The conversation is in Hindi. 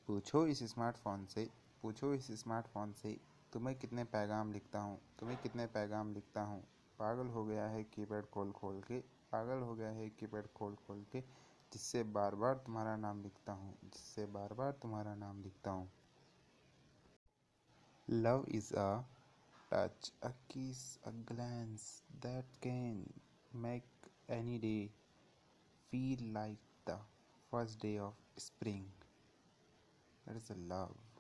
पूछो इस स्मार्टफोन से तुम्हें कितने पैगाम लिखता हूँ। पागल हो गया है कीपैड खोल खोल के जिससे बार बार तुम्हारा नाम लिखता हूँ। Love is a touch, a kiss, a glance that can make any day feel like the first day of spring. That is a love.